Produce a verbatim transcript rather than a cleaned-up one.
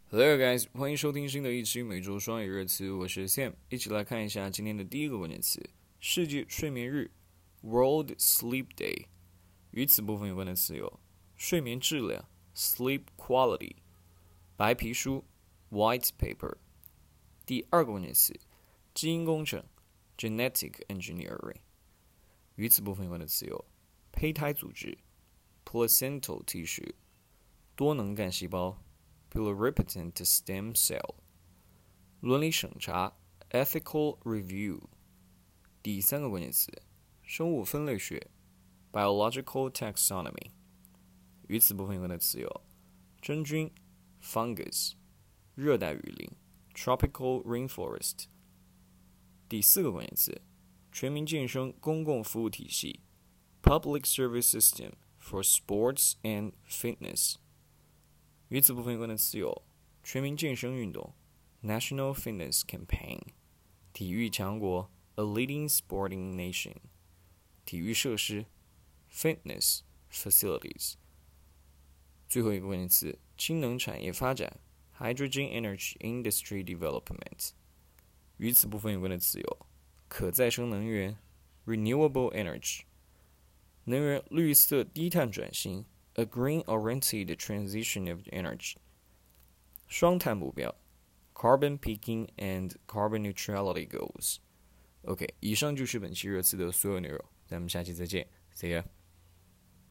Hello guys，欢迎收听新的一期每周双语热词，我是 Sam， 一起来看一下今天的第一个关键词：世界睡眠日 （World Sleep Day）。与此部分有关的词有睡眠质量 （Sleep Quality）、白皮书 （White Paper）。第二个关键词：基因工程 （Genetic Engineering）。与此部分有关的词有胚胎组织 （Placental Tissue）、多能干细胞。pluripotent stem cell 伦理审查 ethical review 第三个关键词生物分类学 biological taxonomy 与此部分有关的词有真菌 fungus 热带雨林 tropical rainforest 第四个关键词全民健身公共服务体系 public service system for sports and fitness与此部分有关的词有全民健身运动 National Fitness Campaign 体育强国 A leading sporting nation 体育设施 Fitness Facilities 最后一个关键词氢能产业发展 Hydrogen Energy Industry Development 与此部分有关的词有可再生能源 Renewable Energy 能源绿色低碳转型A green-oriented transition of energy. 双碳目标 Carbon peaking and carbon neutrality goals. OK， 以上就是本期热词的所有内容，咱们下期再见 ，See ya。